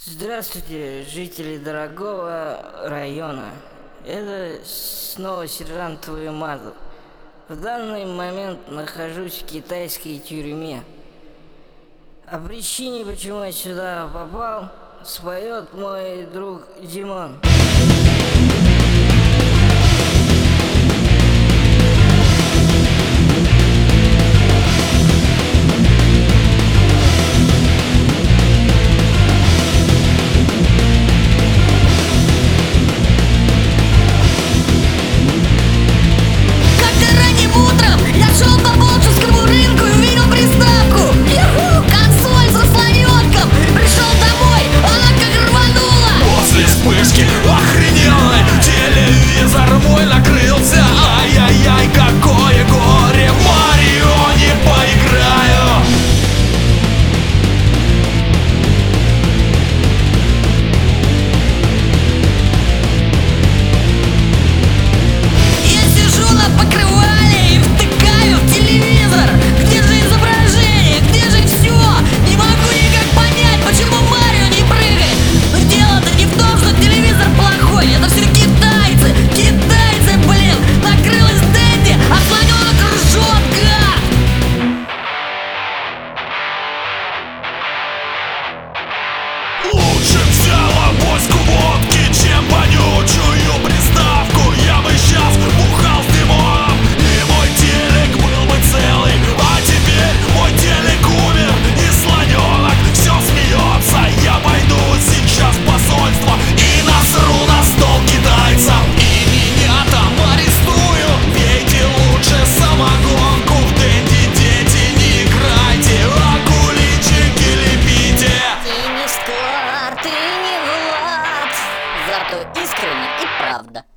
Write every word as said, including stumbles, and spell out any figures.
Здравствуйте, жители дорогого района. Это снова сержант Уэмазу. В данный момент нахожусь в китайской тюрьме. О причине, почему я сюда попал, споет мой друг Димон. Охрененный телевизор мой накрылся. Ай-яй-яй, какое горе, в Марио не поиграю. Я сижу на покрывале и втыкаю в телевизор. Где же изображение, где же все? Не могу никак понять, почему Марио не прыгает. Но дело-то не в том, что телевизор плохой. Это все китайцы, китайцы, блин. Накрылась Дэнди, а слоненок ржет, гад. Лучше взяла бочку водки, чем вонючую приставку. Я бы сейчас бухал с Димоном, и мой телек был бы целый. А теперь мой телек умер, и слоненок все смеется. Я пойду сейчас в посольство и насру на стол китайцам. И меня там арестуют. Пейте лучше самогонку, в Дэнди, дети, не играйте, а куличики лепите. Ты не Сквар, ты не Влад. Зато искренне и правда.